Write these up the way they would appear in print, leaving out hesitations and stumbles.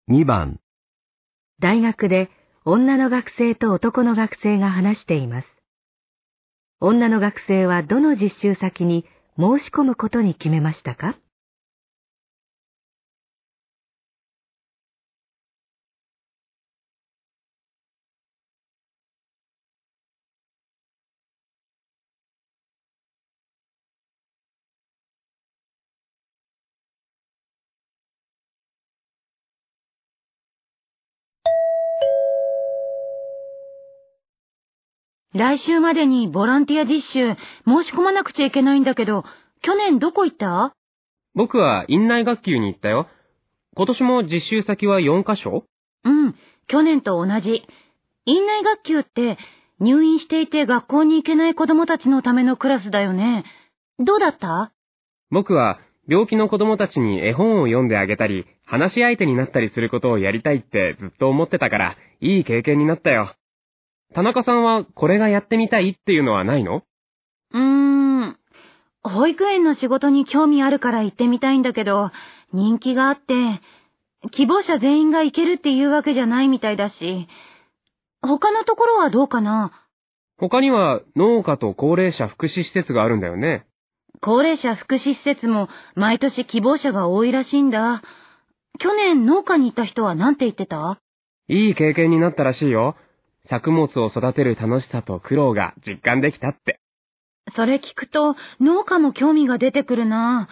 2番、 大学で女の学生と男の学生が話しています。女の学生はどの実習先に申し込むことに決めましたか？ 来週までにボランティア実習申し込まなくちゃいけないんだけど、去年どこ行った？ 僕は院内学級に行ったよ。今年も実習先は4カ所？ うん、去年と同じ。院内学級って入院していて学校に行けない子供たちのためのクラスだよね。どうだった？ 僕は病気の子供たちに絵本を読んであげたり、話し相手になったりすることをやりたいってずっと思ってたから、いい経験になったよ。田中さんはこれがやってみたいっていうのはないの？ 保育園の仕事に興味あるから行ってみたいんだけど、人気があって、希望者全員が行けるっていうわけじゃないみたいだし、他のところはどうかな？ 他には農家と高齢者福祉施設があるんだよね。 高齢者福祉施設も毎年希望者が多いらしいんだ。去年農家に行った人は何て言ってた？ いい経験になったらしいよ。作物を育てる楽しさと苦労が実感できたって。 それ聞くと農家も興味が出てくるな。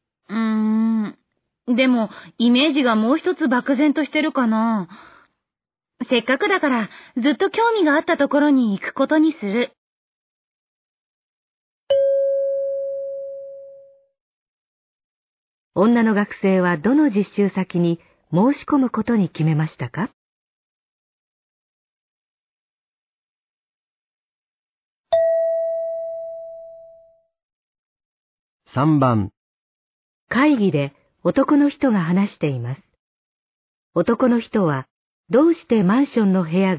でもイメージがもう一つ漠然としてるかな。せっかくだからずっと興味があったところに行くことにする。 女の学生はどの実習先に申し込むことに決めましたか？ 3番、 会議で男の人が話しています。男の人はどうしてマンションの部屋が